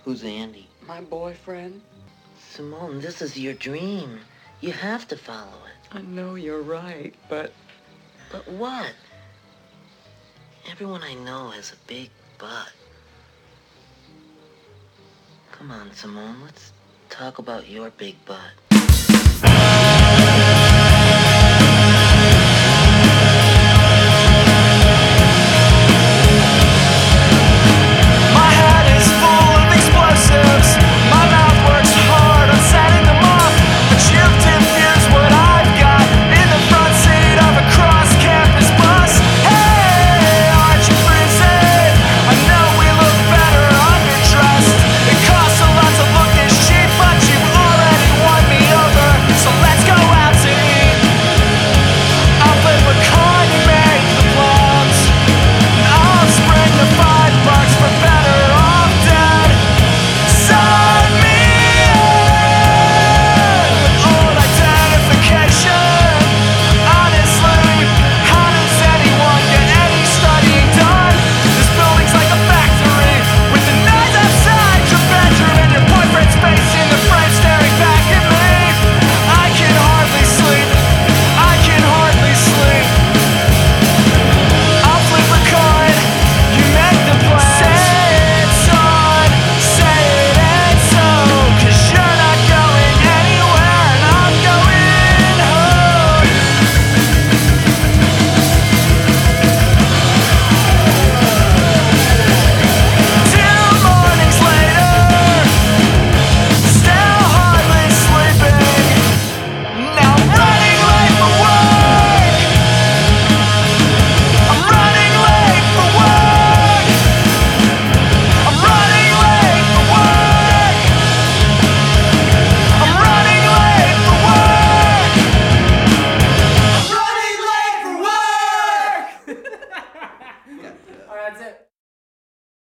Who's Andy? My boyfriend. Simone, this is your dream. You have to follow it. I know you're right, but... But what? Everyone I know has a big butt. Come on, Simone, let's talk about your big butt.